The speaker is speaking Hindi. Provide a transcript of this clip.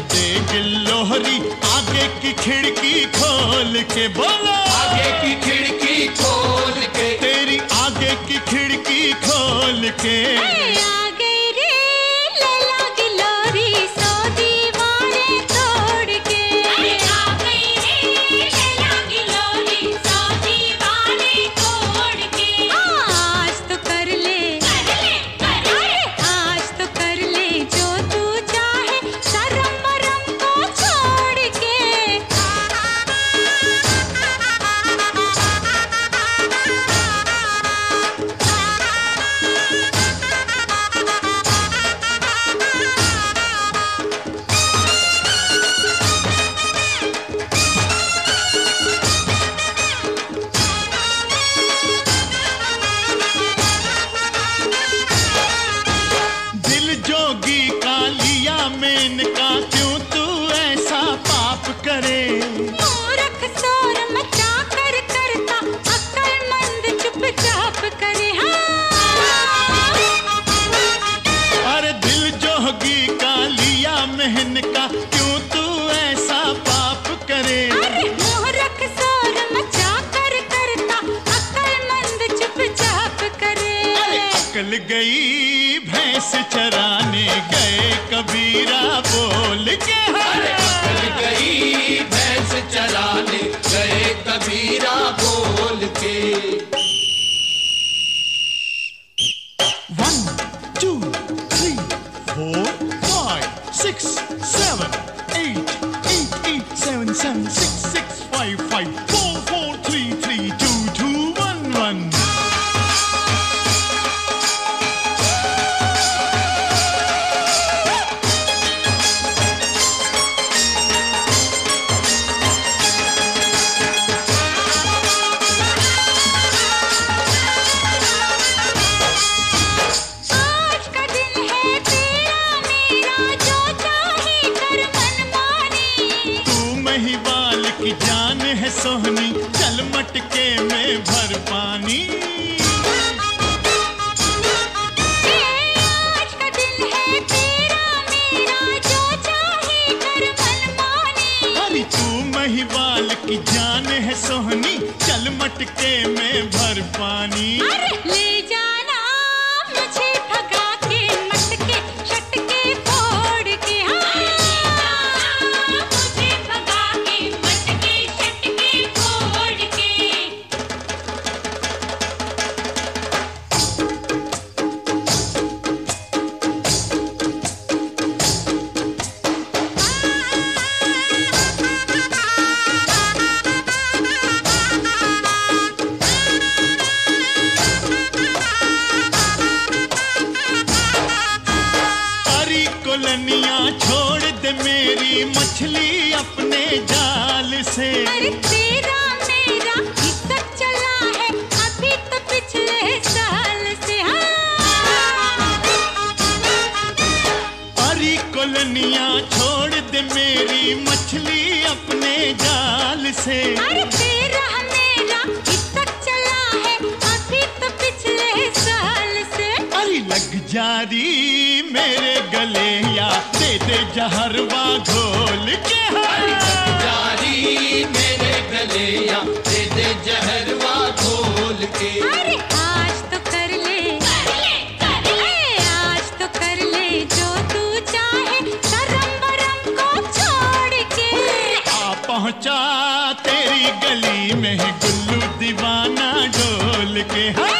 देख लोहरी आगे की खिड़की खोल के, बोलो आगे की खिड़की खोल के, तेरी आगे की खिड़की खोल के। मेनका क्यों तू ऐसा पाप करे, मूर्ख शोर मचा कर करता अक्लमंद चुपचाप करे। अरे दिल जोगी का लिया मेहनका क्यों तू ऐसा पाप करे, अरे मूर्ख शोर मचा कर करता अक्लमंद चुपचाप करे। अकल गई भैंस चराने गए कबीरा बोल के, अकल गई भैंस चराने गए कबीरा बोल के। 1 2 3 4 5 6 7 8 8 8 7 7 6 6 5 5 4 4 3 3 2 2 1 1। जान है सोहनी चल मटके में भर पानी, आज का दिन है तेरा मेरा जो चाहे कर मनमानी। अरे तू महिवाल की जान है सोहनी चल मटके में भर पानी। अरे ले जाना मुझे भगा के मटके शटके फोड़ के, मुझे भगा के मटके शटके फोड़ के। कोलनिया छोड़ दे मेरी मछली अपने जाल से, अरे तेरा मेरा हिस्सा चला है अभी तो पिछले साल से। अरे कोलनिया छोड़ दे मेरी मछली अपने जाल से, अरे तेरा मेरा हिस्सा चला है अभी तो पिछले साल से। अरे लग जारी मेरे गले या दे दे जहरवा घोल के, जारी मेरे गले या दे दे जहरवा घोल के। अरे आज तो कर ले, आज तो कर ले जो तू चाहे शर्म बरम को छोड़ के। आ पहुंचा तेरी गली में गुल्लू दीवाना डोल के।